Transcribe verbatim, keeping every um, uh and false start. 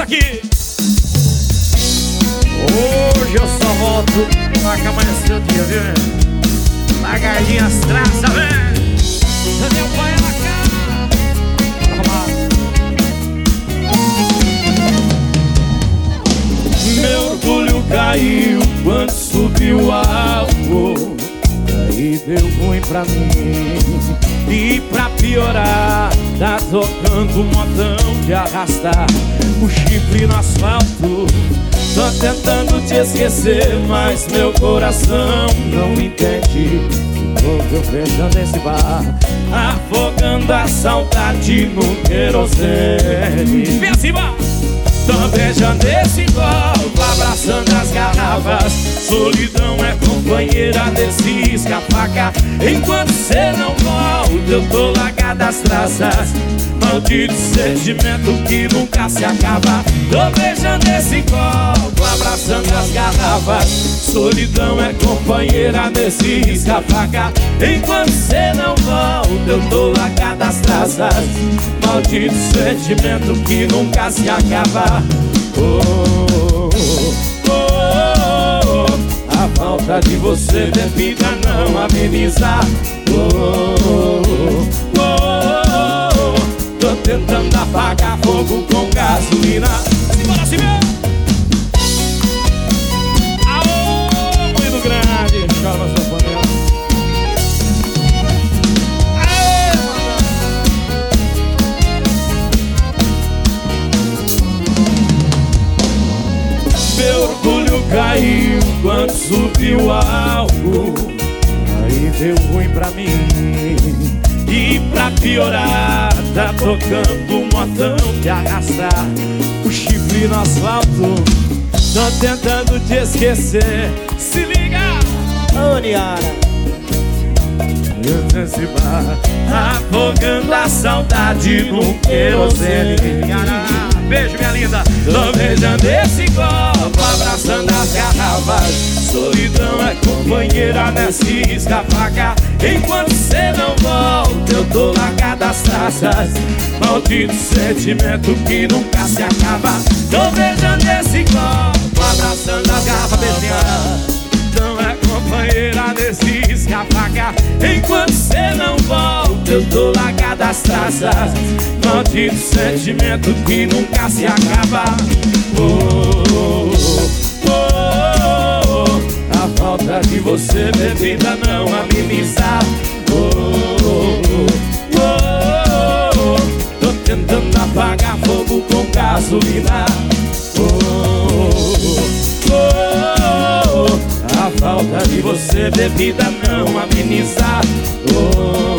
aqui. Hoje eu só volto pra que amanhecer o dia, viu? Lagartinha as traças, velho. Cadê o pai na cara? Meu orgulho caiu quando subiu o álcool. Aí deu ruim pra mim. E pra piorar, tá tocando um modão de arrastar o chifre no asfalto. Tô tentando te esquecer, mas meu coração não entende. Ficou eu fechando esse bar, afogando a saudade no querosene. Vem acima! Tô beijando esse copo, abraçando as garrafas. Solidão é companheira desse escapaca. Enquanto cê não volta, eu tô largado as traças. Maldito sentimento que nunca se acaba. Tô beijando esse copo, abraçando as garrafas. Solidão é companheira desse escapaca. Enquanto cê não volta, eu tô largado as traças. Maldito sentimento que nunca se acaba. Oh, oh, oh, oh, oh. A falta de você, bebida, não ameniza. Oh, oh, oh, oh, oh. Tô tentando apagar fogo com gasolina. Bora se ver! Aô, muito grande, chora na sua panela. Meu orgulho caiu quando subiu o álcool. Aí deu ruim pra mim. E pra piorar, tá tocando um modão de arrastar o chifre no asfalto. Tô tentando te esquecer. Se liga! Ô, Niara, eu nesse bar, afogando a saudade no querosene. Beijo, minha linda. Tô beijando esse copo, abraçando as garrafas. Solidão é companheira nessa escapaca. Enquanto cê não volta, eu tô largado as traças. Maldito sentimento que nunca se acaba. Tô beijando esse copo, abraçando as garrafas. Não é companheira desse escapaca. Enquanto cê não volta, eu tô largado as traças. Maldito sentimento que nunca se acaba. Oh, oh, oh, oh, oh. A falta de você, bebida, não ameniza. Oh, oh, oh, oh, oh. Tô tentando apagar fogo com gasolina. Oh, oh, oh, oh. A falta de você, bebida, não ameniza. Oh,